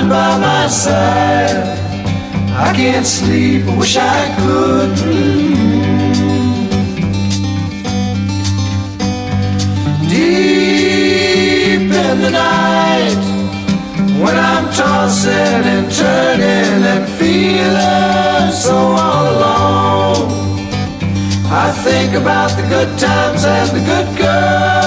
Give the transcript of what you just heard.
right by my side. I can't sleep, I wish I could. Deep in the night, when I'm tossing and turning and feeling so all alone, I think about the good times and the good girls